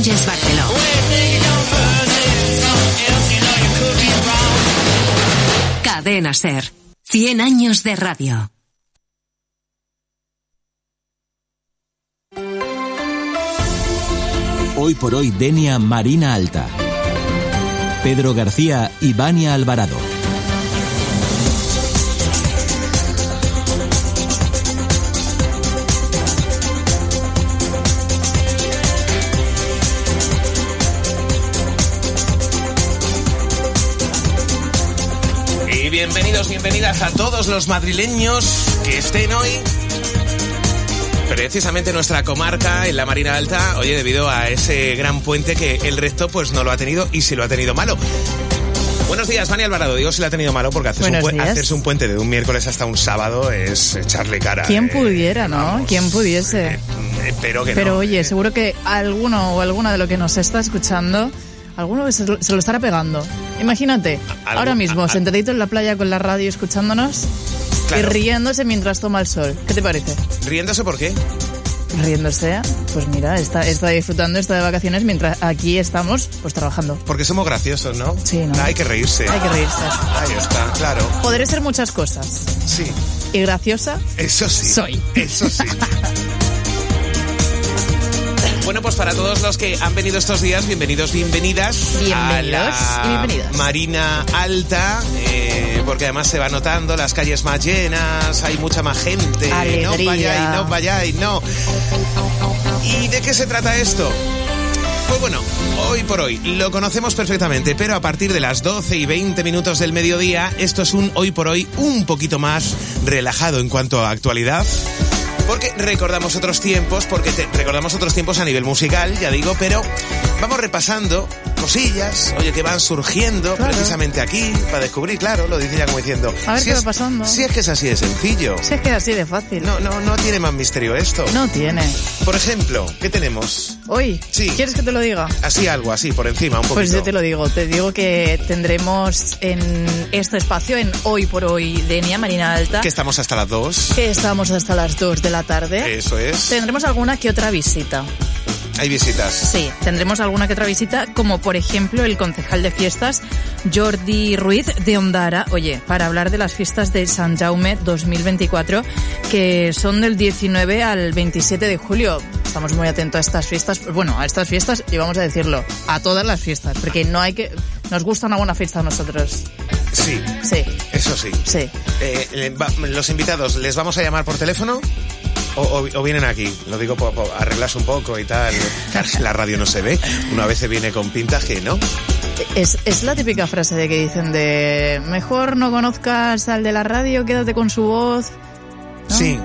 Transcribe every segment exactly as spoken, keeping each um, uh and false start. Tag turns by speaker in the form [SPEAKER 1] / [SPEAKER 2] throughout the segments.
[SPEAKER 1] Sánchez Barceló. Cadena SER. cien años de radio.
[SPEAKER 2] Hoy por hoy Denia Marina Alta. Pedro García y Vania Alvarado.
[SPEAKER 3] Y bienvenidos, bienvenidas a todos los madrileños que estén hoy precisamente en nuestra comarca, en la Marina Alta, oye, debido a ese gran puente que el resto pues no lo ha tenido y si lo ha tenido malo. Buenos días, Vania Alvarado. Digo si lo ha tenido malo porque haces un pu- hacerse un puente de un miércoles hasta un sábado es echarle cara.
[SPEAKER 4] ¿Quién
[SPEAKER 3] eh,
[SPEAKER 4] pudiera, no?
[SPEAKER 3] vamos,
[SPEAKER 4] ¿Quién pudiese?
[SPEAKER 3] Eh, eh, pero que
[SPEAKER 4] Pero
[SPEAKER 3] no,
[SPEAKER 4] oye,
[SPEAKER 3] eh.
[SPEAKER 4] seguro que alguno o alguna de lo que nos está escuchando, alguno se lo, se lo estará pegando. Imagínate,
[SPEAKER 3] ¿Algo?
[SPEAKER 4] ahora mismo,
[SPEAKER 3] a, a,
[SPEAKER 4] sentadito en la playa con la radio escuchándonos, claro, y riéndose mientras toma el sol. ¿Qué te parece?
[SPEAKER 3] ¿Riéndose por qué?
[SPEAKER 4] Riéndose, pues mira, está, está disfrutando, está de vacaciones mientras aquí estamos pues trabajando.
[SPEAKER 3] Porque somos graciosos, ¿no?
[SPEAKER 4] Sí, ¿no?
[SPEAKER 3] Hay que reírse.
[SPEAKER 4] Hay que reírse.
[SPEAKER 3] Ahí está, claro.
[SPEAKER 4] Podré ser muchas cosas.
[SPEAKER 3] Sí.
[SPEAKER 4] Y graciosa.
[SPEAKER 3] Eso sí.
[SPEAKER 4] Soy.
[SPEAKER 3] Eso sí. Bueno, pues para todos los que han venido estos días, bienvenidos, bienvenidas.
[SPEAKER 4] Bienvenidos
[SPEAKER 3] a la
[SPEAKER 4] y bienvenidas.
[SPEAKER 3] Marina Alta, eh, porque además se va notando las calles más llenas, hay mucha más gente.
[SPEAKER 4] Alegría.
[SPEAKER 3] No vayáis, no vayáis, no. ¿Y de qué se trata esto? Pues bueno, hoy por hoy lo conocemos perfectamente, pero a partir de las doce y veinte minutos del mediodía, esto es un hoy por hoy un poquito más relajado en cuanto a actualidad. Porque recordamos otros tiempos, porque te, recordamos otros tiempos a nivel musical, ya digo, pero vamos repasando cosillas, oye, que van surgiendo, claro, precisamente aquí, para descubrir, claro, lo dice ya como diciendo.
[SPEAKER 4] A ver
[SPEAKER 3] si
[SPEAKER 4] qué
[SPEAKER 3] es,
[SPEAKER 4] va pasando.
[SPEAKER 3] Si es que es así de sencillo.
[SPEAKER 4] Si es que es así de fácil.
[SPEAKER 3] No, no, no tiene más misterio esto.
[SPEAKER 4] No tiene.
[SPEAKER 3] Por ejemplo, ¿qué tenemos?
[SPEAKER 4] Hoy,
[SPEAKER 3] sí.
[SPEAKER 4] ¿Quieres que te lo diga?
[SPEAKER 3] Así algo, así, por encima, un poquito.
[SPEAKER 4] Pues yo te lo digo, te digo que tendremos en este espacio, en Hoy por Hoy, Denia Marina Alta.
[SPEAKER 3] Que estamos hasta las dos.
[SPEAKER 4] Que estamos hasta las dos de la tarde.
[SPEAKER 3] Eso es.
[SPEAKER 4] Tendremos alguna que otra visita.
[SPEAKER 3] Hay visitas.
[SPEAKER 4] Sí, tendremos alguna que otra visita, como por ejemplo el concejal de fiestas, Jordi Ruiz de Ondara, oye, para hablar de las fiestas de Sant Jaume dos mil veinticuatro, que son del diecinueve al veintisiete de julio. Estamos muy atentos a estas fiestas, bueno, a estas fiestas y vamos a decirlo, a todas las fiestas, porque no hay que... Nos gusta una buena fiesta a nosotros.
[SPEAKER 3] Sí.
[SPEAKER 4] Sí.
[SPEAKER 3] Eso sí.
[SPEAKER 4] Sí.
[SPEAKER 3] Eh, los invitados, ¿les vamos a llamar por teléfono? O, o, o vienen aquí, lo digo por, por arreglarse un poco y tal. Claro, la radio no se ve, una vez se viene con pintas que no.
[SPEAKER 4] Es, es la típica frase de que dicen de mejor no conozcas al de la radio, quédate con su voz, ¿no?
[SPEAKER 3] Sí.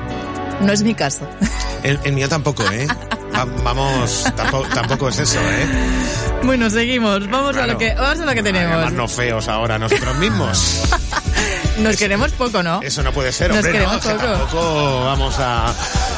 [SPEAKER 4] No es mi caso.
[SPEAKER 3] El, el mío tampoco, ¿eh? Va, vamos, tampoco, tampoco es eso, ¿eh?
[SPEAKER 4] Bueno, seguimos, vamos, claro, a lo que vamos a lo que tenemos.
[SPEAKER 3] Además no feos ahora nosotros mismos.
[SPEAKER 4] Nos queremos poco, ¿no?
[SPEAKER 3] Eso no puede ser, hombre.
[SPEAKER 4] Nos queremos
[SPEAKER 3] no,
[SPEAKER 4] poco.
[SPEAKER 3] Que tampoco vamos a...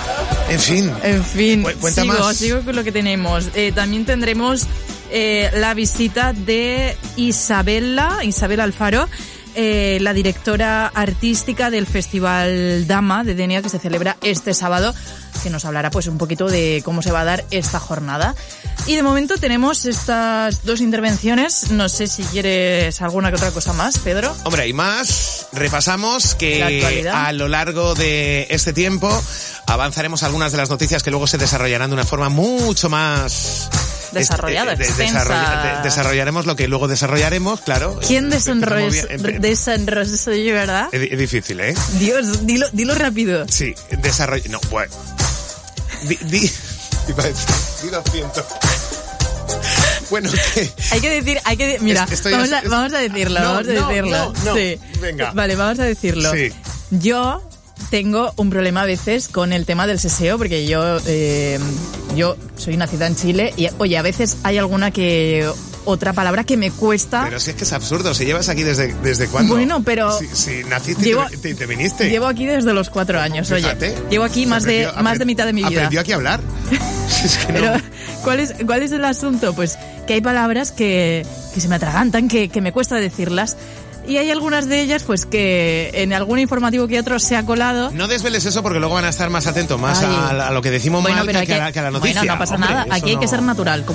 [SPEAKER 3] En fin.
[SPEAKER 4] En fin,
[SPEAKER 3] Cuenta
[SPEAKER 4] sigo,
[SPEAKER 3] más.
[SPEAKER 4] sigo con lo que tenemos. Eh, también tendremos eh, la visita de Isabela, Isabel Alfaro, eh, la directora artística del Festival Dama de Denia, que se celebra este sábado, que nos hablará pues un poquito de cómo se va a dar esta jornada. Y de momento tenemos estas dos intervenciones. No sé si quieres alguna que otra cosa más, Pedro.
[SPEAKER 3] Hombre, hay más. Repasamos que a lo largo de este tiempo avanzaremos algunas de las noticias que luego se desarrollarán de una forma mucho más...
[SPEAKER 4] Desarrollada,
[SPEAKER 3] de, de, desarroll, de, desarrollaremos lo que luego desarrollaremos, claro.
[SPEAKER 4] ¿Quién desenrollará? ¿Verdad?
[SPEAKER 3] Es, es difícil, ¿eh?
[SPEAKER 4] Dios, dilo, dilo rápido.
[SPEAKER 3] Sí, desarrollo... No, bueno. Di... di Dilo ciento. Bueno, ¿qué?
[SPEAKER 4] Hay que decir, hay que... Mira,
[SPEAKER 3] Estoy,
[SPEAKER 4] vamos, a, vamos a decirlo,
[SPEAKER 3] no,
[SPEAKER 4] vamos a
[SPEAKER 3] no,
[SPEAKER 4] decirlo.
[SPEAKER 3] No, no,
[SPEAKER 4] sí.
[SPEAKER 3] Venga.
[SPEAKER 4] Vale, vamos a decirlo.
[SPEAKER 3] Sí.
[SPEAKER 4] Yo... tengo un problema a veces con el tema del seseo, porque yo eh, yo soy nacida en Chile y, oye, a veces hay alguna que otra palabra que me cuesta.
[SPEAKER 3] Pero si es que es absurdo, si llevas aquí desde, ¿desde cuándo?
[SPEAKER 4] Bueno, pero...
[SPEAKER 3] Si, si naciste
[SPEAKER 4] llevo,
[SPEAKER 3] y te, te, te viniste.
[SPEAKER 4] Llevo aquí desde los cuatro años,
[SPEAKER 3] Fíjate,
[SPEAKER 4] oye. Llevo aquí más de,
[SPEAKER 3] aprendió,
[SPEAKER 4] más de mitad de mi vida.
[SPEAKER 3] Aprendió aquí a hablar. Es que no.
[SPEAKER 4] Pero, ¿cuál es, ¿cuál es el asunto? Pues que hay palabras que, que se me atragantan, que, que me cuesta decirlas. Y hay algunas de ellas, pues, que en algún informativo que otro se ha colado.
[SPEAKER 3] No desveles eso porque luego van a estar más atentos, más a, a lo que decimos
[SPEAKER 4] bueno,
[SPEAKER 3] mal
[SPEAKER 4] pero
[SPEAKER 3] que,
[SPEAKER 4] que,
[SPEAKER 3] a, la, que a la noticia.
[SPEAKER 4] Bueno, no pasa
[SPEAKER 3] Hombre,
[SPEAKER 4] nada. Aquí hay
[SPEAKER 3] no...
[SPEAKER 4] que ser natural.